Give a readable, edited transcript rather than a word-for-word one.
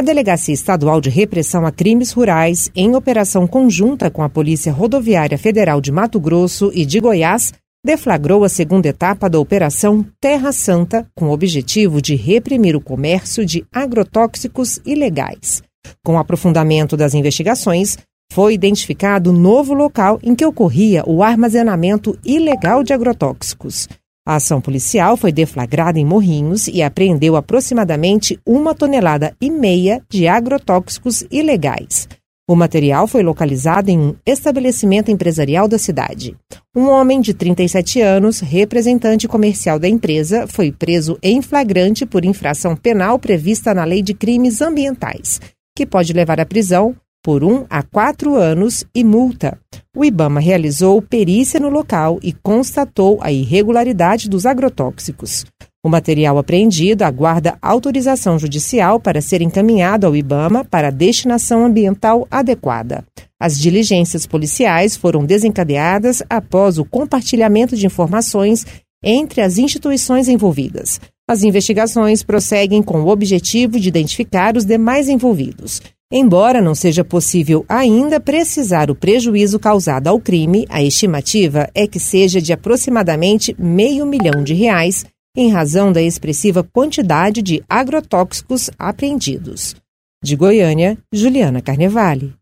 A Delegacia Estadual de Repressão a Crimes Rurais, em operação conjunta com a Polícia Rodoviária Federal de Mato Grosso e de Goiás, deflagrou a segunda etapa da Operação Terra Santa, com o objetivo de reprimir o comércio de agrotóxicos ilegais. Com o aprofundamento das investigações, foi identificado novo local em que ocorria o armazenamento ilegal de agrotóxicos. A ação policial foi deflagrada em Morrinhos e apreendeu aproximadamente 1,5 toneladas de agrotóxicos ilegais. O material foi localizado em um estabelecimento empresarial da cidade. Um homem de 37 anos, representante comercial da empresa, foi preso em flagrante por infração penal prevista na Lei de Crimes Ambientais, que pode levar à prisão por 1 a 4 anos e multa. O IBAMA realizou perícia no local e constatou a irregularidade dos agrotóxicos. O material apreendido aguarda autorização judicial para ser encaminhado ao IBAMA para destinação ambiental adequada. As diligências policiais foram desencadeadas após o compartilhamento de informações entre as instituições envolvidas. As investigações prosseguem com o objetivo de identificar os demais envolvidos. Embora não seja possível ainda precisar o prejuízo causado ao crime, a estimativa é que seja de aproximadamente R$500 milhão, em razão da expressiva quantidade de agrotóxicos apreendidos. De Goiânia, Juliana Carnevale.